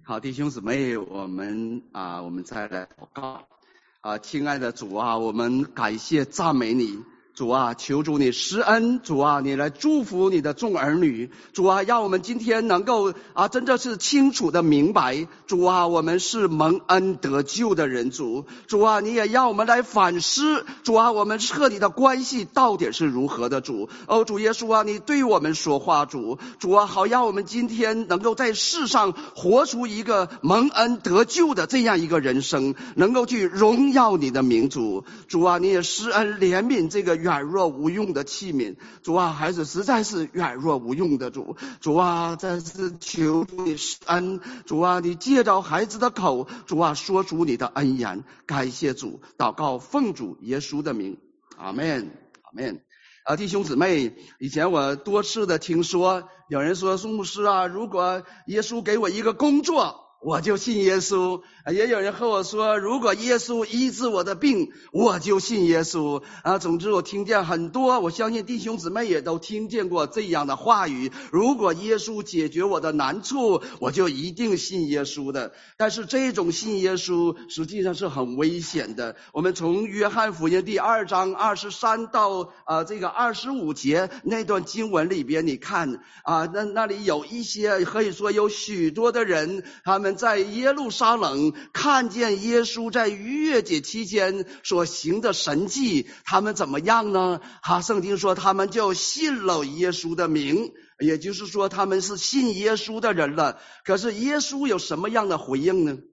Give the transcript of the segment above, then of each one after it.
好，弟兄姊妹，我们再来祷告。亲爱的主啊，我们感谢赞美你。主啊，求主你施恩，主啊，你来祝福你的众儿女。主啊，让我们今天能够真的是清楚的明白，主啊，我们是蒙恩得救的人。主啊，你也让我们来反思，主啊，我们和你的关系到底是如何的。主耶稣啊，你对我们说话。主啊，好让我们今天能够在世上活出一个蒙恩得救的这样一个人生，能够去荣耀你的名。主啊，你也施恩怜悯这个软弱无用的器皿。主啊，孩子实在是软弱无用的。主啊，再次求主你施恩。主啊，你借着孩子的口，主啊，说出你的恩言。感谢主，祷告奉主耶稣的名，阿们，阿们。弟兄姊妹，以前我多次的听说有人说，宋牧师啊，如果耶稣给我一个工作，我就信耶稣。也有人和我说，如果耶稣医治我的病，我就信耶稣。总之我听见很多，我相信弟兄姊妹也都听见过这样的话语，如果耶稣解决我的难处，我就一定信耶稣的。但是这种信耶稣实际上是很危险的。我们从约翰福音第2章23到这个25节那段经文里边，你看那里有一些，可以说有许多的人，他们在耶路撒冷看见耶稣在逾越节期间所行的神迹，他们怎么样呢？圣经说他们就信了耶稣的名，也就是说他们是信耶稣的人了。可是耶稣有什么样的回应呢？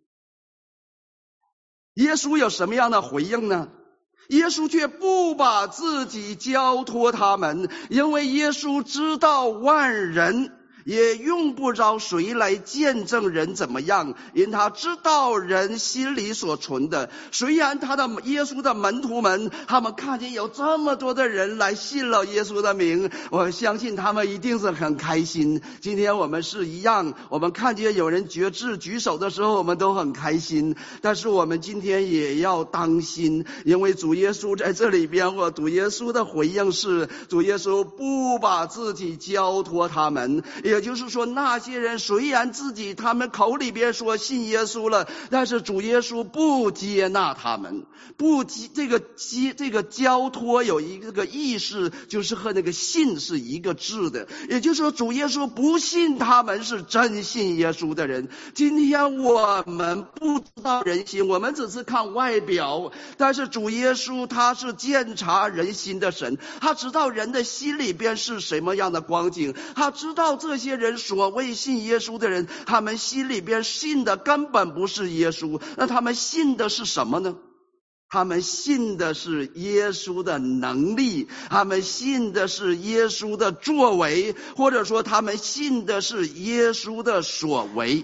耶稣有什么样的回应呢？耶稣却不把自己交托他们，因为耶稣知道万人也用不着谁来见证人怎么样，因他知道人心里所存的。虽然耶稣的门徒们，他们看见有这么多的人来信了耶稣的名，我相信他们一定是很开心。今天我们是一样，我们看见有人决志举手的时候，我们都很开心。但是我们今天也要当心，因为主耶稣在这里边，主耶稣的回应是，主耶稣不把自己交托他们。也就是说，那些人虽然他们口里边说信耶稣了，但是主耶稣不接纳他们。这个交托有一个意思，就是和那个信是一个字的。也就是说，主耶稣不信他们是真信耶稣的人。今天我们不知道人心，我们只是看外表，但是主耶稣他是鉴察人心的神，他知道人的心里边是什么样的光景，他知道这些人所谓信耶稣的人，他们心里边信的根本不是耶稣，那他们信的是什么呢？他们信的是耶稣的能力，他们信的是耶稣的作为，或者说他们信的是耶稣的所为。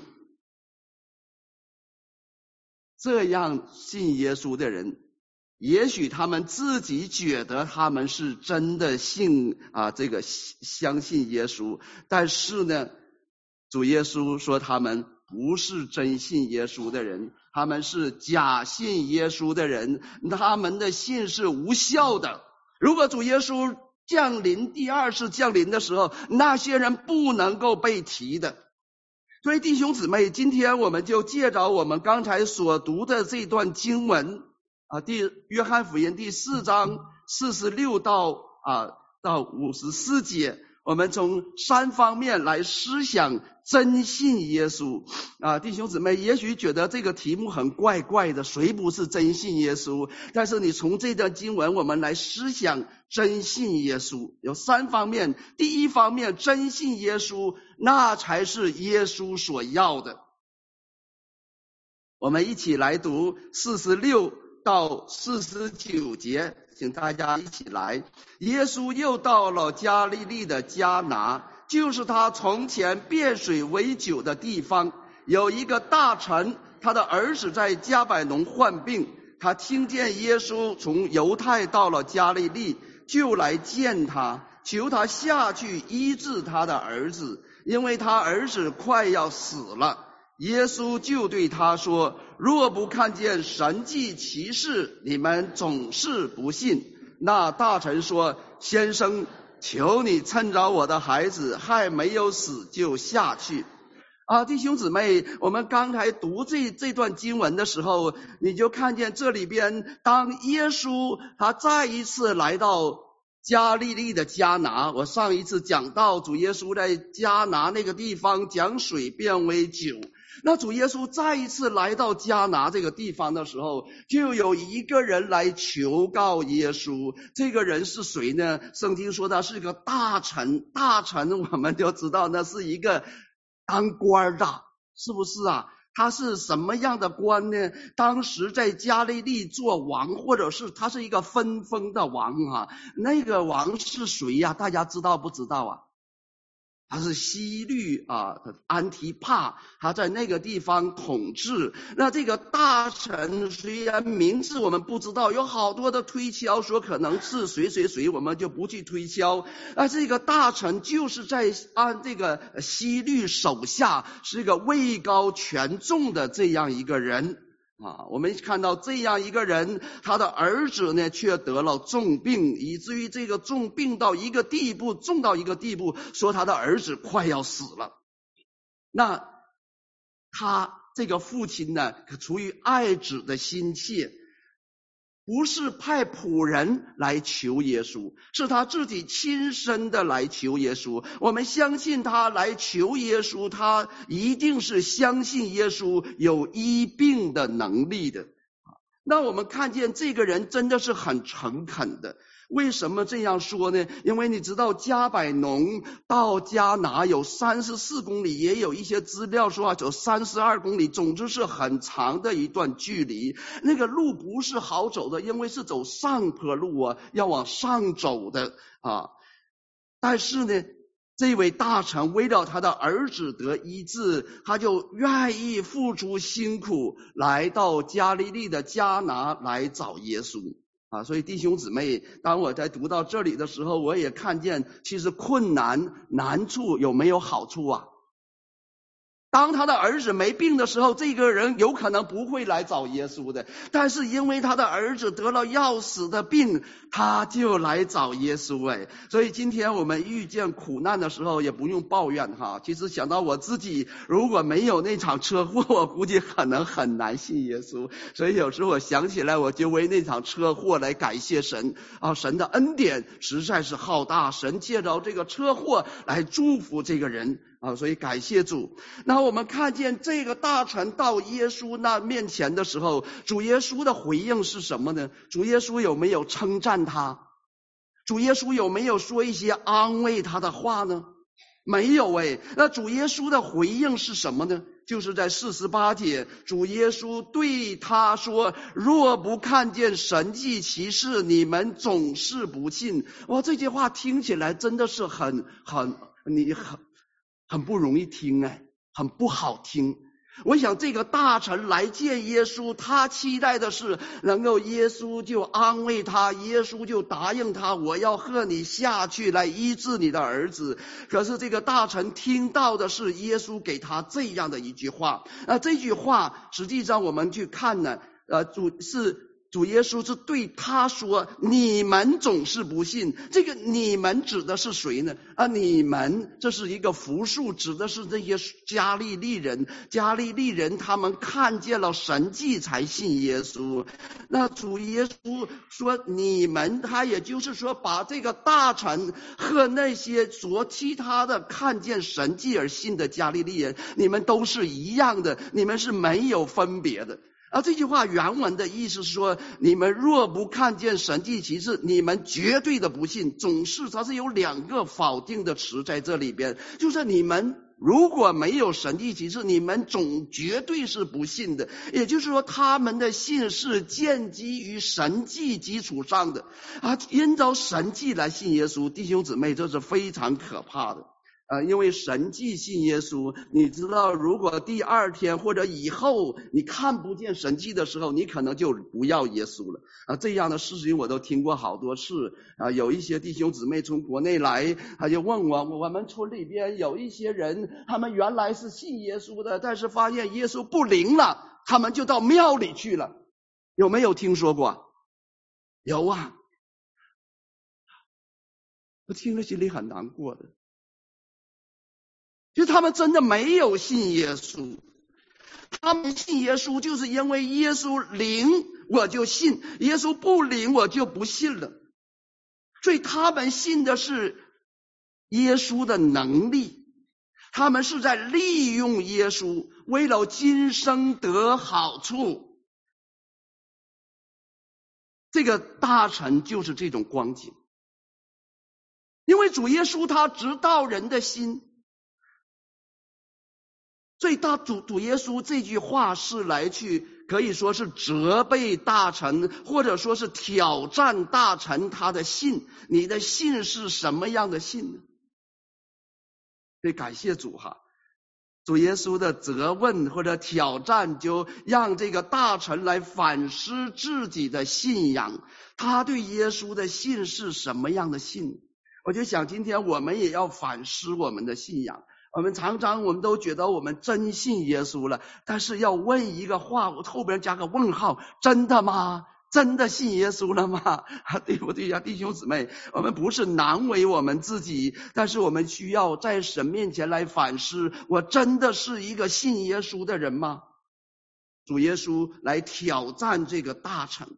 这样信耶稣的人，也许他们自己觉得他们是真的相信耶稣，但是呢，主耶稣说他们不是真信耶稣的人，他们是假信耶稣的人，他们的信是无效的。如果主耶稣第二次降临的时候，那些人不能够被提的。所以弟兄姊妹，今天我们就借着我们刚才所读的这段经文约翰福音第4章46到54节，我们从3方面来思想真信耶稣。弟兄姊妹也许觉得这个题目很怪怪的，谁不是真信耶稣？但是你从这段经文我们来思想真信耶稣，有3方面。第一方面，真信耶稣，那才是耶稣所要的。我们一起来读46到49节，请大家一起来。耶稣又到了加利利的迦拿，就是他从前变水为酒的地方。有一个大臣，他的儿子在加百农患病，他听见耶稣从犹太到了加利利，就来见他，求他下去医治他的儿子，因为他儿子快要死了。耶稣就对他说，若不看见神迹奇事，你们总是不信。那大臣说，先生，求你趁着我的孩子还没有死就下去。 弟兄姊妹，我们刚才读这段经文的时候，你就看见这里边，当耶稣他再一次来到加利利的迦拿，我上一次讲到主耶稣在迦拿那个地方将水变为酒。那主耶稣再一次来到迦拿这个地方的时候，就有一个人来求告耶稣。这个人是谁呢？圣经说他是一个大臣，大臣我们就知道那是一个当官的，是不是啊？他是什么样的官呢？当时在加利利做王，或者是他是一个分封的王啊。那个王是谁呀？大家知道不知道啊？他是希律安提帕，他在那个地方统治。那这个大臣虽然名字我们不知道，有好多的推敲说可能是谁，我们就不去推敲。这个大臣就是在这个希律手下，是一个位高权重的这样一个人。我们看到这样一个人，他的儿子呢却得了重病，以至于这个重病到一个地步，重到一个地步，说他的儿子快要死了。那他这个父亲呢，出于爱子的心切，不是派仆人来求耶稣，是他自己亲身的来求耶稣。我们相信他来求耶稣，他一定是相信耶稣有医病的能力的。那我们看见这个人真的是很诚恳的。为什么这样说呢？因为你知道加百农到迦拿有34公里，也有一些资料说走32公里，总之是很长的一段距离。那个路不是好走的，因为是走上坡路要往上走的但是呢，这位大臣为了他的儿子得医治，他就愿意付出辛苦，来到加利利的迦拿来找耶稣所以弟兄姊妹，当我在读到这里的时候，我也看见其实困难难处有没有好处啊？当他的儿子没病的时候，这个人有可能不会来找耶稣的，但是因为他的儿子得了要死的病，他就来找耶稣所以今天我们遇见苦难的时候也不用抱怨其实想到我自己如果没有那场车祸，我估计可能很难信耶稣。所以有时候我想起来，我就为那场车祸来感谢神神的恩典实在是浩大，神借着这个车祸来祝福这个人所以感谢主。那我们看见这个大臣到耶稣那面前的时候，主耶稣的回应是什么呢？主耶稣有没有称赞他？主耶稣有没有说一些安慰他的话呢？没有那主耶稣的回应是什么呢？就是在48节，主耶稣对他说，若不看见神迹奇事，你们总是不信。这句话听起来真的是很不容易听很不好听。我想这个大臣来见耶稣，他期待的是能够耶稣就安慰他，耶稣就答应他，我要和你下去来医治你的儿子。可是这个大臣听到的是耶稣给他这样的一句话这句话实际上我们去看呢主耶稣是对他说，你们总是不信。这个你们指的是谁呢？你们这是一个复数，指的是这些加利利人。加利利人他们看见了神迹才信耶稣。那主耶稣说你们，他也就是说把这个大臣和那些其他的看见神迹而信的加利利人，你们都是一样的，你们是没有分别的。这句话原文的意思是说，你们若不看见神迹奇事，你们绝对的不信。它是有两个否定的词在这里边，就是你们如果没有神迹奇事，你们绝对是不信的。也就是说，他们的信是建基于神迹基础上的因着神迹来信耶稣。弟兄姊妹，这是非常可怕的因为神迹信耶稣，你知道如果第二天或者以后你看不见神迹的时候，你可能就不要耶稣了这样的事情我都听过好多次有一些弟兄姊妹从国内来，他就问我们村里边有一些人，他们原来是信耶稣的，但是发现耶稣不灵了，他们就到庙里去了。有没有听说过？有我听了心里很难过的。 其实他们真的没有信耶稣，他们信耶稣就是因为耶稣灵我就信，耶稣不灵我就不信了。所以他们信的是耶稣的能力，他们是在利用耶稣，为了今生得好处。这个大臣就是这种光景，因为主耶稣他知道人的心，所以主耶稣这句话是来去可以说是责备大臣，或者说是挑战大臣他的信。你的信是什么样的信呢？所以感谢主哈，主耶稣的责问或者挑战就让这个大臣来反思自己的信仰，他对耶稣的信是什么样的信。我就想今天我们也要反思我们的信仰。我们常常都觉得我们真信耶稣了，但是要问一个话，我后边加个问号，真的吗？真的信耶稣了吗？对不对呀，弟兄姊妹？我们不是难为我们自己，但是我们需要在神面前来反思，我真的是一个信耶稣的人吗？主耶稣来挑战这个大臣，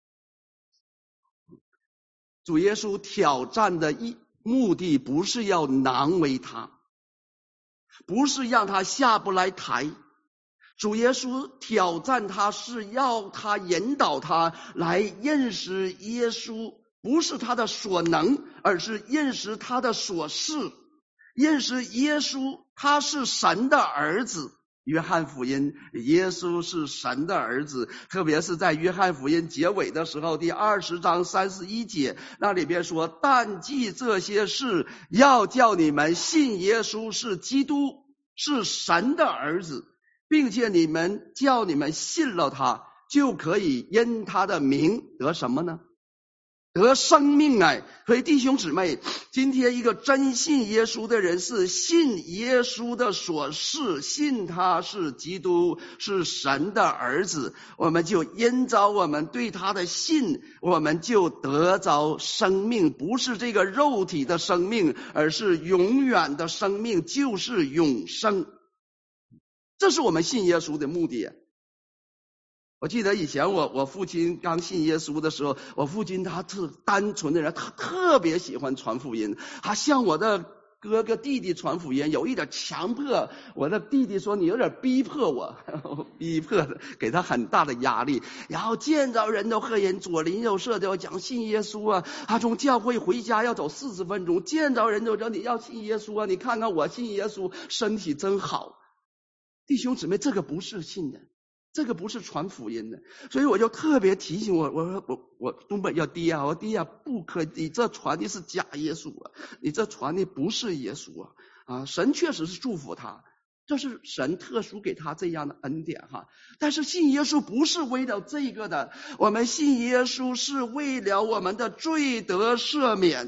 主耶稣挑战的目的不是要难为他，不是让他下不来台，主耶稣挑战他是要他引导他来认识耶稣，不是他的所能，而是认识他的所是，认识耶稣他是神的儿子。约翰福音耶稣是神的儿子，特别是在约翰福音结尾的时候，第20章31节，那里边说，但记这些事，要叫你们信耶稣是基督，是神的儿子，并且叫你们信了他，就可以因他的名得什么呢？得生命啊！所以弟兄姊妹，今天一个真信耶稣的人是信耶稣的所是，信他是基督，是神的儿子，我们就因着我们对他的信，我们就得着生命，不是这个肉体的生命，而是永远的生命，就是永生。这是我们信耶稣的目的。我记得以前我父亲刚信耶稣的时候，我父亲他是单纯的人，他特别喜欢传福音，他向我的哥哥弟弟传福音，有一点强迫。我的弟弟说你有点逼迫我，逼迫的给他很大的压力。然后见着人都和人左邻右舍都要讲信耶稣啊，他从教会回家要走40分钟，见着人都说你要信耶稣啊，你看看我信耶稣，身体真好。弟兄姊妹，这个不是信的，这个不是传福音的。所以我就特别提醒我说我东北要爹啊，我爹啊，不可，你这传的是假耶稣啊，你这传的不是耶稣啊！神确实是祝福他，这是神特殊给他这样的恩典哈。但是信耶稣不是为了这个的，我们信耶稣是为了我们的罪得赦免，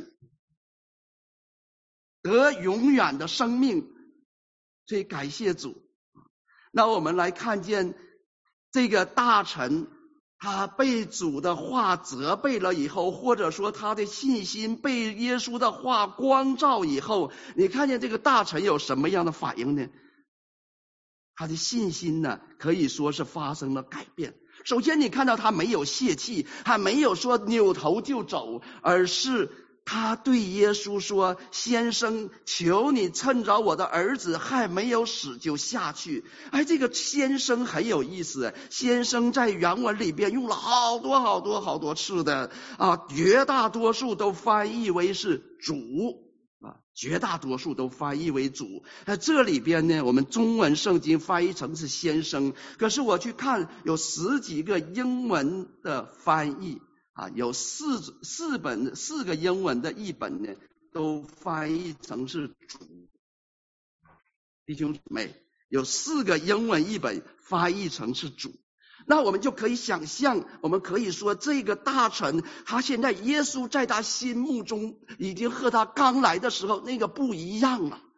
得永远的生命。所以感谢主。那我们来看见这个大臣，他被主的话责备了以后，或者说他的信心被耶稣的话光照以后，你看见这个大臣有什么样的反应呢？他的信心呢，可以说是发生了改变。首先你看到他没有泄气，还没有说扭头就走，而是他对耶稣说，先生，求你趁着我的儿子还没有死就下去。这个先生很有意思，先生在原文里边用了好多次的绝大多数都翻译为是主绝大多数都翻译为主。这里边呢，我们中文圣经翻译成是先生，可是我去看有10几个英文的翻译有四个英文的译本呢，都翻译成是主。弟兄姊妹，有4个英文译本翻译成是主。那我们就可以想象，我们可以说这个大臣，他现在耶稣在他心目中已经和他刚来的时候那个不一样了。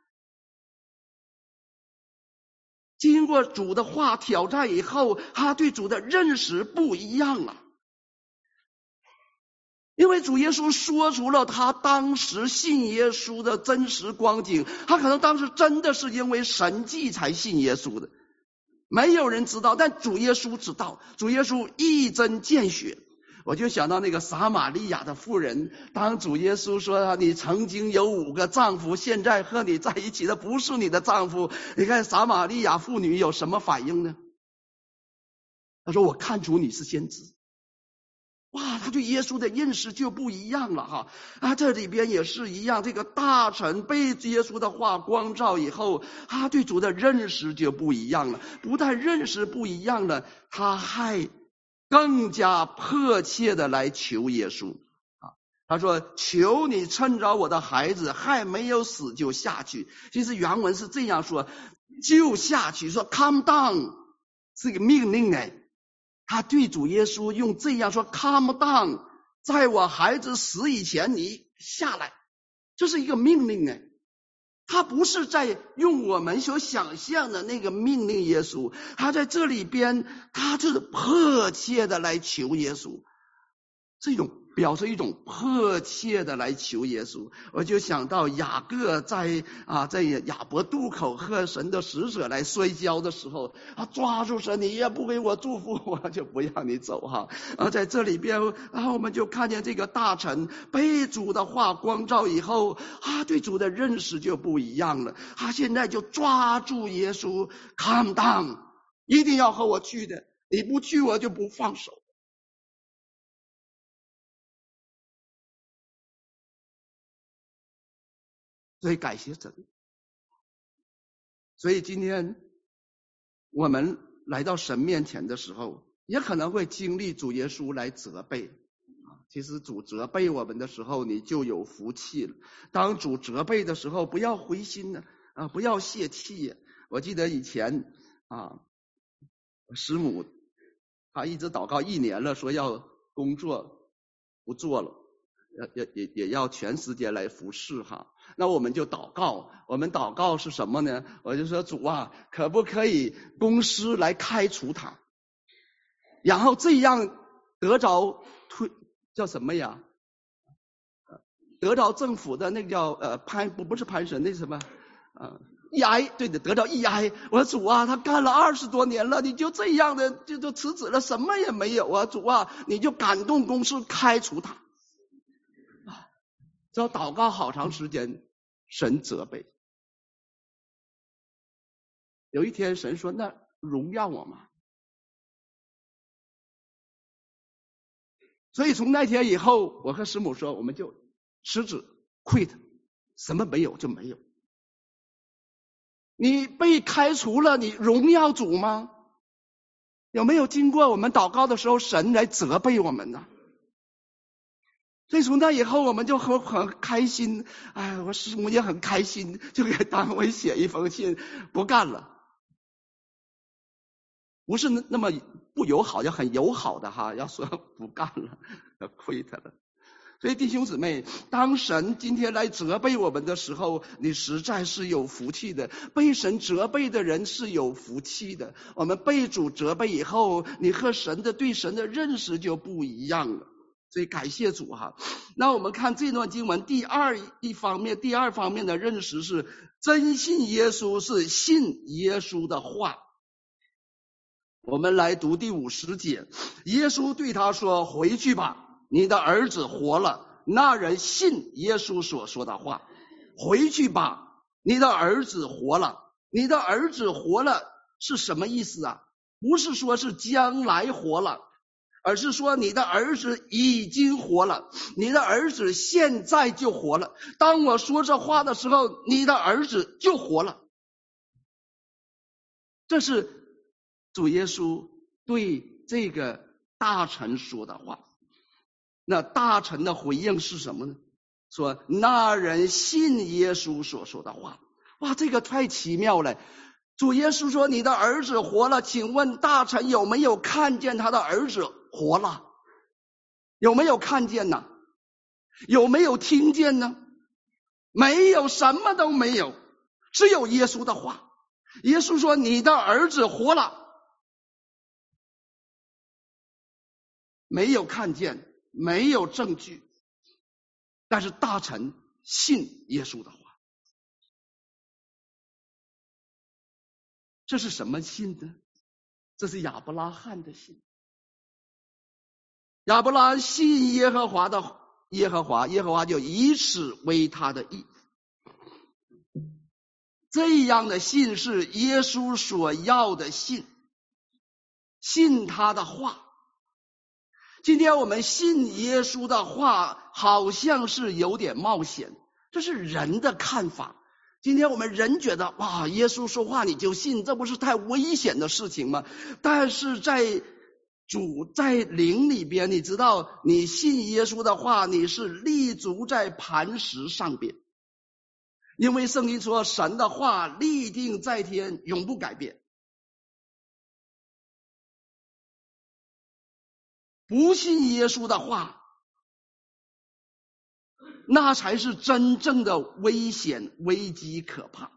经过主的话挑战以后，他对主的认识不一样了。 因为主耶稣说出了他当时信耶稣的真实光景，他可能当时真的是因为神迹才信耶稣的，没有人知道，但主耶稣知道，主耶稣一针见血。我就想到那个撒玛利亚的妇人，当主耶稣说你曾经有5个丈夫，现在和你在一起的不是你的丈夫，你看撒玛利亚妇女有什么反应呢？他说我看出你是先知。哇，他对耶稣的认识就不一样了哈。这里边也是一样，这个大臣被耶稣的话光照以后，他对主的认识就不一样了。不但认识不一样了，他还更加迫切的来求耶稣啊。他说求你趁着我的孩子还没有死就下去。其实原文是这样说，就下去，说 come down 是个命令哎。他对主耶稣用这样说 come down， 在我孩子死以前你下来，这是一个命令哎。他不是在用我们所想象的那个命令耶稣，他在这里边他是迫切的来求耶稣，这种表示一种迫切的来求耶稣。我就想到雅各在雅博渡口和神的使者来摔跤的时候，他抓住神，你也不给我祝福，我就不让你走哈。在这里边，然后我们就看见这个大臣被主的话光照以后，对主的认识就不一样了。他现在就抓住耶稣 ，come down， 一定要和我去的，你不去我就不放手。所以感谢神。所以今天我们来到神面前的时候，也可能会经历主耶稣来责备。其实主责备我们的时候，你就有福气了。当主责备的时候，不要灰心呢，不要泄气。我记得以前师母她一直祷告1年了，说要工作不做了，也要全时间来服侍哈。那我们就祷告，我们祷告是什么呢？我就说主啊，可不可以公司来开除他，然后这样得着叫什么呀？得着政府的那个叫不是潘神，那什么EI， 对的，得到 EI。我说主啊，他干了20多年了，你就这样的就辞职了，什么也没有啊，主啊，你就感动公司开除他。只要祷告好长时间，神责备。有一天神说，那荣耀我吗？所以从那天以后，我和师母说，我们就辞职 quit， 什么没有就没有。你被开除了，你荣耀主吗？有没有经过我们祷告的时候，神来责备我们呢？所以从那以后，我们就很开心，我师母也很开心，就给单位写一封信，不干了。不是那么不友好，要很友好的哈，要说不干了，要quit了。所以弟兄姊妹，当神今天来责备我们的时候，你实在是有福气的。被神责备的人是有福气的。我们被主责备以后，你和神的对神的认识就不一样了。所以感谢主哈。那我们看这段经文第二方面的认识是，真信耶稣是信耶稣的话。我们来读第50节，耶稣对他说，回去吧，你的儿子活了。那人信耶稣所说的话，回去吧，你的儿子活了。你的儿子活了是什么意思啊？不是说是将来活了，而是说你的儿子已经活了，你的儿子现在就活了。当我说这话的时候，你的儿子就活了。这是主耶稣对这个大臣说的话。那大臣的回应是什么呢？说那人信耶稣所说的话。哇，这个太奇妙了。主耶稣说你的儿子活了，请问大臣有没有看见他的儿子活了？有没有看见呢？有没有听见呢？没有，什么都没有，只有耶稣的话。耶稣说你的儿子活了，没有看见，没有证据， 但是大臣信耶稣的话。这是什么信呢？这是亚伯拉罕的信。亚伯拉罕信耶和华，耶和华就以此为他的义。这样的信是耶稣所要的信，信他的话。今天我们信耶稣的话好像是有点冒险，这是人的看法。今天我们人觉得哇，耶稣说话你就信，这不是太危险的事情吗？但是在灵里边，你知道你信耶稣的话，你是立足在磐石上边。因为圣经说神的话立定在天，永不改变。不信耶稣的话，那才是真正的危险、危机、可怕。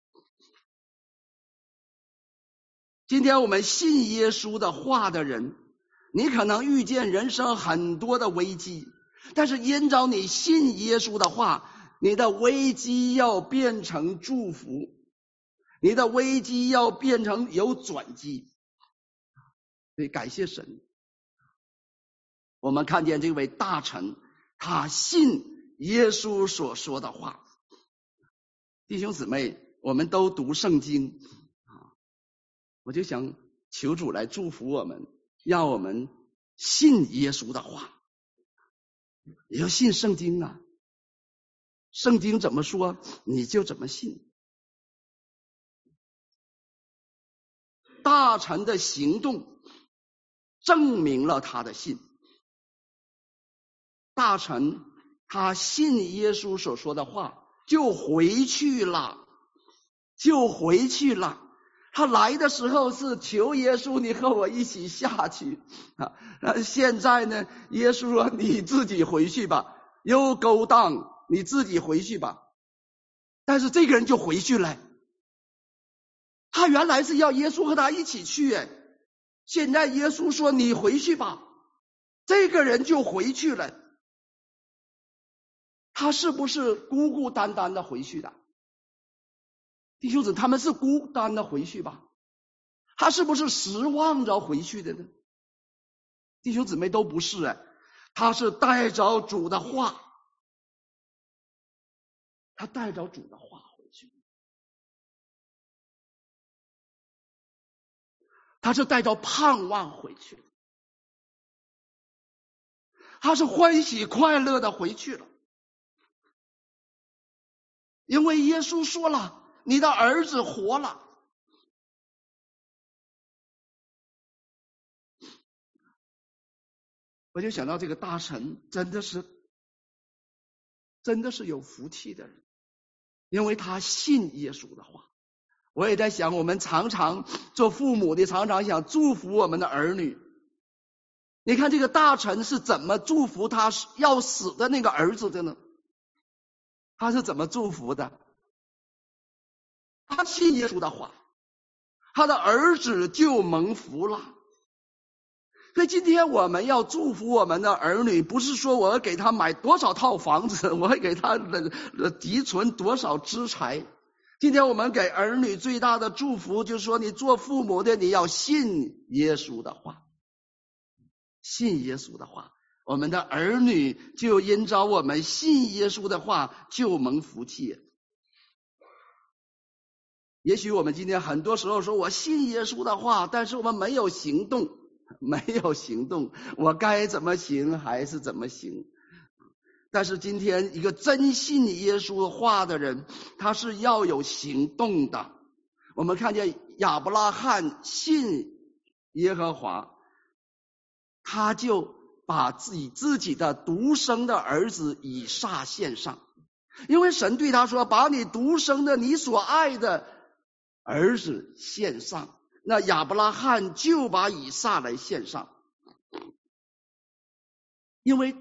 今天我们信耶稣的话的人，你可能遇见人生很多的危机，但是因着你信耶稣的话，你的危机要变成祝福，你的危机要变成有转机。所以感谢神，我们看见这位大臣，他信耶稣所说的话。弟兄姊妹，我们都读圣经，我就想求主来祝福我们，让我们信耶稣的话，也要信圣经啊。圣经怎么说，你就怎么信。大臣的行动证明了他的信。大臣他信耶稣所说的话，就回去了。他来的时候是求耶稣你和我一起下去啊，现在呢，耶稣说你自己回去吧， You go down， 你自己回去吧。但是这个人就回去了，他原来是要耶稣和他一起去，现在耶稣说你回去吧，这个人就回去了。他是不是孤孤单单的回去的？弟兄姊妹，他们是孤单的回去吧？他是不是失望着回去的呢？弟兄姊妹，都不是，他是带着主的话，他带着主的话回去，他是带着盼望回去，他是欢喜快乐的回去了。因为耶稣说了，你的儿子活了。我就想到这个大臣真的是有福气的人，因为他信耶稣的话。我也在想，我们常常做父母的常常想祝福我们的儿女，你看这个大臣是怎么祝福他要死的那个儿子的呢？他是怎么祝福的？他信耶稣的话，他的儿子就蒙福了。所以今天我们要祝福我们的儿女，不是说我要给他买多少套房子，我要给他积存多少资财。今天我们给儿女最大的祝福就是说，你做父母的你要信耶稣的话，信耶稣的话，我们的儿女就因着我们信耶稣的话就蒙福气。也许我们今天很多时候说我信耶稣的话，但是我们没有行动，我该怎么行还是怎么行。但是今天一个真信耶稣话的人，他是要有行动的。我们看见亚伯拉罕信耶和华，他就把自己的独生的儿子以撒献上，因为神对他说，把你独生的你所爱的儿子献上。那亚伯拉罕就把以撒来献上，因为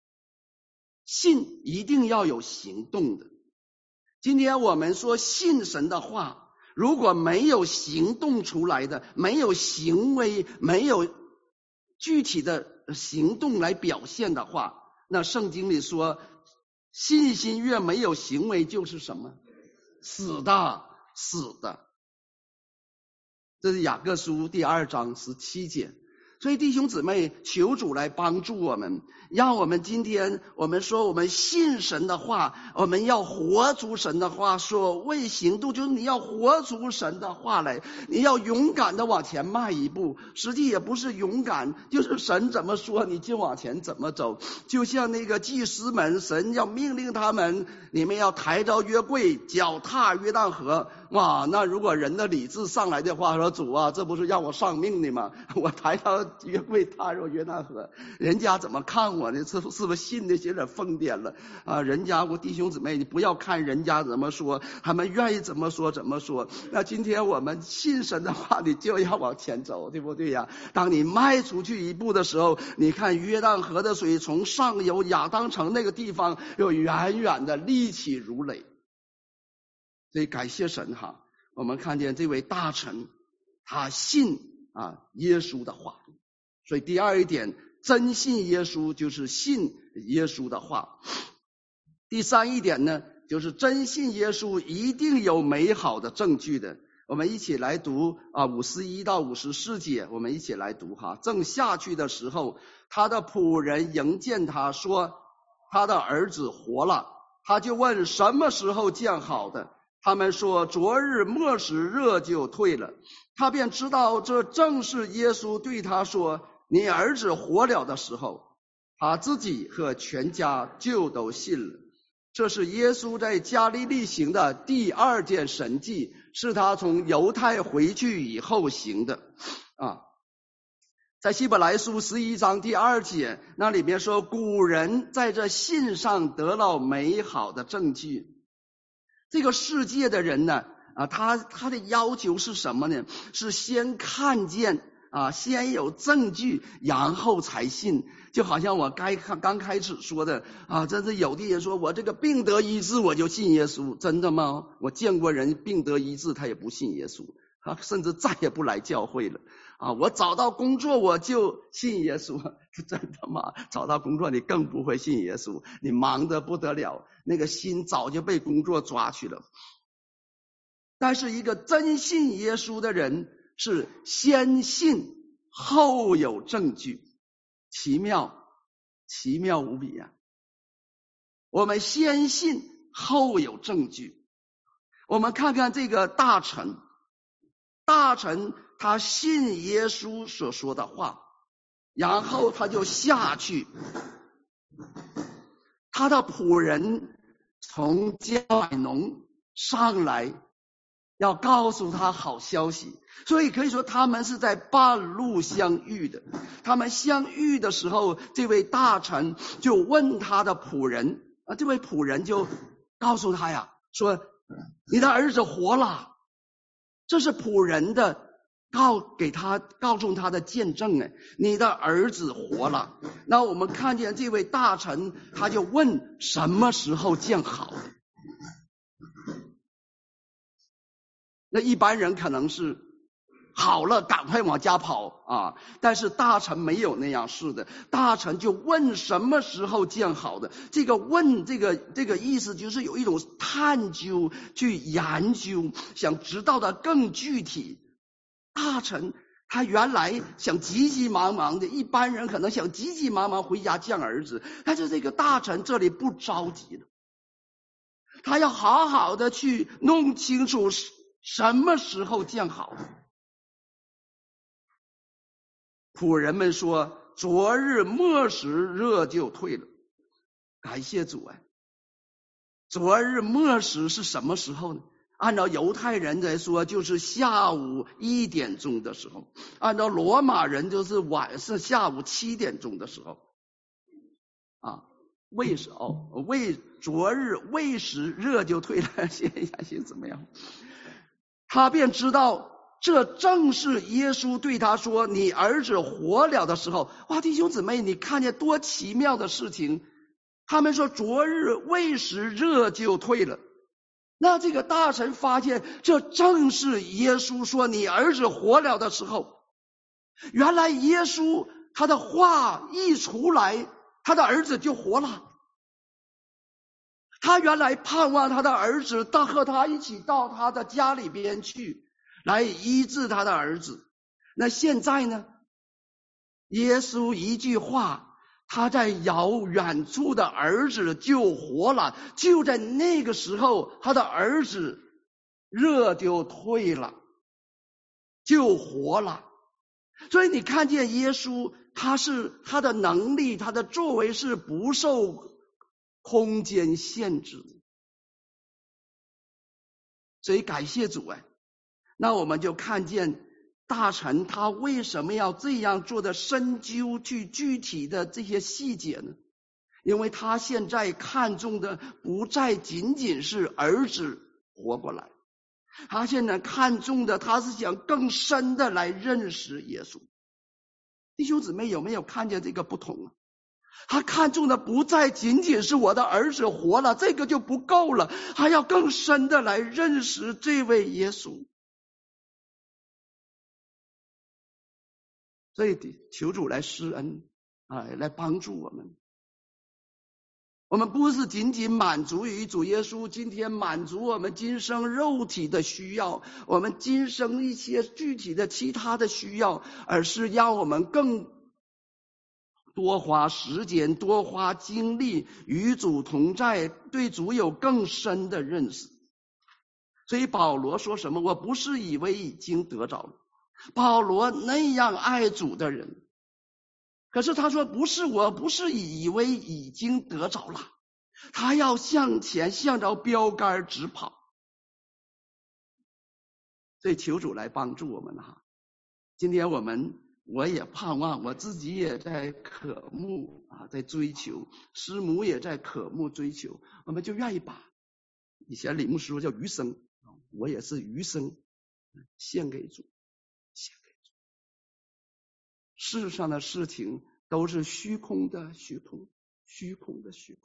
信一定要有行动的。今天我们说信神的话，如果没有行动出来的，没有行为，没有具体的行动来表现的话，那圣经里说信心越没有行为就是什么？死的。这是雅各书第2章17节。所以弟兄姊妹，求主来帮助我们，让我们今天我们说我们信神的话，我们要活出神的话，所谓行动就是你要活出神的话来，你要勇敢的往前迈一步，实际也不是勇敢，就是神怎么说你就往前怎么走。就像那个祭司们，神要命令他们，你们要抬着约柜，脚踏约旦河。哇，那如果人的理智上来的话，说主啊，这不是让我丧命的吗？我抬到约柜踏入约旦河，人家怎么看我呢？是不是信的有点疯癫了啊？人家我弟兄姊妹，你不要看人家怎么说，他们愿意怎么说怎么说。那今天我们信神的话，你就要往前走，对不对呀？当你迈出去一步的时候，你看约旦河的水从上游亚当城那个地方，又远远的立起如垒。所以感谢神哈，我们看见这位大臣他信耶稣的话。所以第二一点，真信耶稣就是信耶稣的话。第三一点呢，就是真信耶稣一定有美好的证据的。我们一起来读51到54节，我们一起来读哈。正下去的时候，他的仆人迎见他说他的儿子活了，他就问什么时候见好的。他们说昨日末时热就退了，他便知道这正是耶稣对他说你儿子活了的时候，他自己和全家就都信了。这是耶稣在加利利行的第2件神迹，是他从犹太回去以后行的在希伯来书11章第2节，那里面说古人在这信上得了美好的证据。这个世界的人呢他的要求是什么呢？是先看见先有证据然后才信。就好像我刚开始说的真是有的人说我这个病得医治我就信耶稣，真的吗？我见过人病得医治他也不信耶稣，他甚至再也不来教会了我找到工作我就信耶稣，真的吗？找到工作你更不会信耶稣，你忙得不得了，那个心早就被工作抓去了。但是一个真信耶稣的人是先信后有证据，奇妙无比我们先信后有证据。我们看看这个大臣他信耶稣所说的话，然后他就下去，他的仆人从迦百农上来要告诉他好消息，所以可以说他们是在半路相遇的。他们相遇的时候，这位大臣就问他的仆人这位仆人就告诉他说你的儿子活了。这是仆人的告诉他的见证你的儿子活了。那我们看见这位大臣他就问什么时候见好。那一般人可能是好了赶快往家跑但是大臣没有那样式的，大臣就问什么时候见好的。这个问这个意思就是有一种探究去研究，想知道的更具体。大臣他原来想急急忙忙的，一般人可能想急急忙忙回家见儿子，但是这个大臣这里不着急的，他要好好的去弄清楚什么时候见好。仆人们说昨日末时热就退了。感谢主昨日末时是什么时候呢？按照犹太人来说就是下午1点钟的时候，按照罗马人就是下午7点钟的时候昨日未时热就退了，行怎么样？他便知道这正是耶稣对他说你儿子活了的时候。哇，弟兄姊妹，你看见多奇妙的事情。他们说昨日未时热就退了，那这个大臣发现这正是耶稣说你儿子活了的时候。原来耶稣他的话一出来，他的儿子就活了。 他原来盼望他的儿子和他一起到他的家里边去，来医治他的儿子。那现在呢？耶稣一句话，他在遥远处的儿子就活了。就在那个时候，他的儿子热就退了，就活了。所以你看见耶稣，他的能力，他的作为是不受空间限制的。所以感谢主啊！那我们就看见大臣他为什么要这样做的深究去具体的这些细节呢？因为他现在看重的不再仅仅是儿子活过来，他现在看重的他是想更深的来认识耶稣。弟兄姊妹有没有看见这个不同啊？他看重的不再仅仅是我的儿子活了，这个就不够了，还要更深的来认识这位耶稣。所以求主来施恩来帮助我们。我们不是仅仅满足于主耶稣今天满足我们今生肉体的需要，我们今生一些具体的其他的需要，而是让我们更多花时间，多花精力与主同在，对主有更深的认识。所以保罗说什么？我不是以为已经得着了。保罗那样爱主的人，可是他说我不是以为已经得着了，他要向前，向着标杆直跑。所以求主来帮助我们哈。今天我也盼望，我自己也在渴慕在追求，师母也在渴慕追求，我们就愿意把以前李牧师说叫余生，我也是余生献给主。世上的事情都是虚空的虚空，虚空的虚空。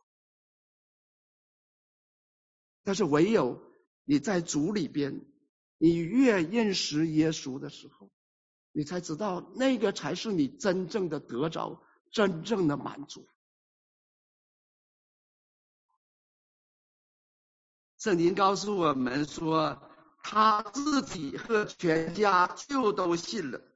但是唯有你在主里边，你越认识耶稣的时候，你才知道那个才是你真正的得着，真正的满足。圣经告诉我们说，他自己和全家就都信了。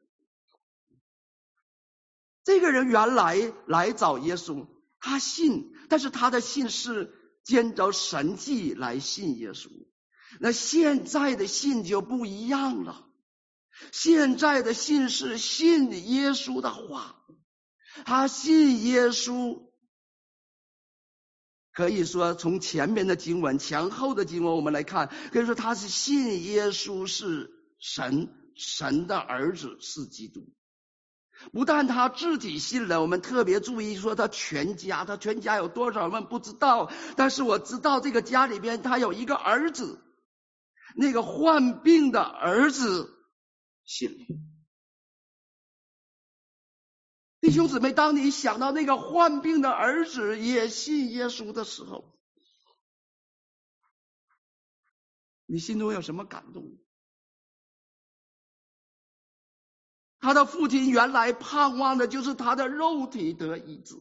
这个人原来找耶稣，他信，但是他的信是见着神迹来信耶稣。那现在的信就不一样了，现在的信是信耶稣的话，他信耶稣。可以说从前面的经文，前后的经文我们来看，可以说他是信耶稣是神的儿子，是基督。不但他自己信了，我们特别注意说他全家有多少人不知道，但是我知道这个家里边他有一个儿子，那个患病的儿子信了。弟兄姊妹，当你想到那个患病的儿子也信耶稣的时候，你心中有什么感动？他的父亲原来盼望的就是他的肉体得医治，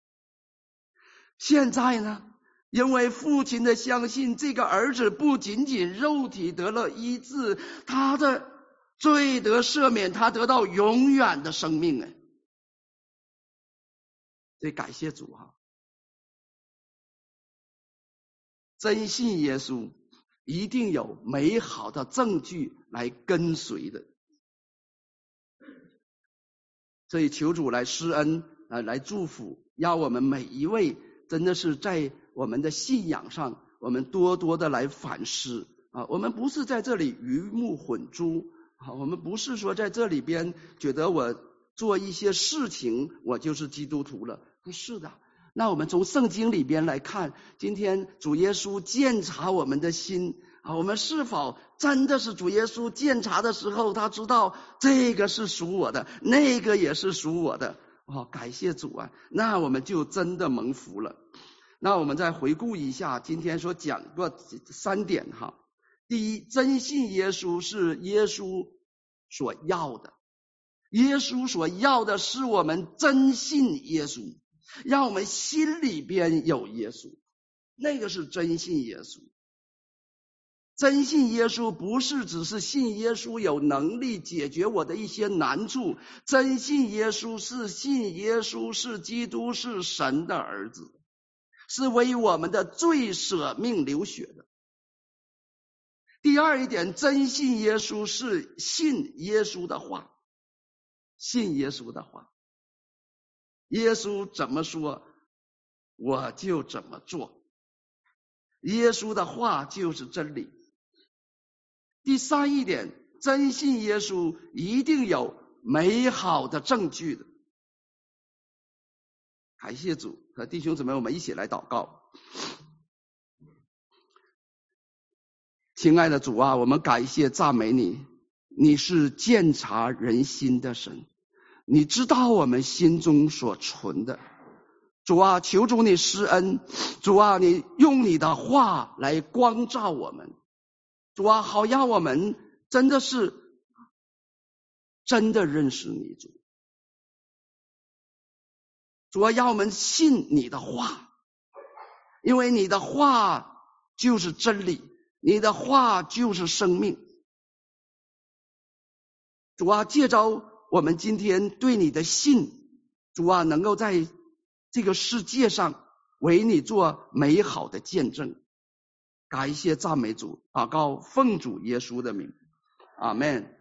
现在呢，因为父亲的相信，这个儿子不仅仅肉体得了医治，他的罪得赦免，他得到永远的生命。所以感谢主哈！真信耶稣一定有美好的证据来跟随的。所以求主来施恩来祝福，让我们每一位真的是在我们的信仰上，我们多多的来反思我们不是在这里鱼目混珠我们不是说在这里边觉得我做一些事情我就是基督徒了，不是的。那我们从圣经里边来看，今天主耶稣鉴察我们的心我们是否真的是主耶稣鉴察的时候，他知道这个是属我的，那个也是属我的感谢主那我们就真的蒙福了。那我们再回顾一下今天所讲过3点第一，真信耶稣是耶稣所要的，耶稣所要的是我们真信耶稣，让我们心里边有耶稣。 那个是真信耶稣。真信耶稣不是只是信耶稣有能力解决我的一些难处，真信耶稣是信耶稣是基督，是神的儿子，是为我们的罪舍命流血的。第二一点，真信耶稣是信耶稣的话，信耶稣的话，耶稣怎么说我就怎么做，耶稣的话就是真理。第三一点，真信耶稣一定有美好的证据的。感谢主，和弟兄姊妹我们一起来祷告。亲爱的主啊，我们感谢赞美你，你是鉴察人心的神，你知道我们心中所存的。主啊，求主你施恩，主啊，你用你的话来光照我们，主啊，好让我们真的是真的认识你，主啊，让我们信你的话，因为你的话就是真理，你的话就是生命。主啊，借着我们今天对你的信，主啊，能够在这个世界上为你做美好的见证。感谢赞美主，祷告奉主耶稣的名，阿们。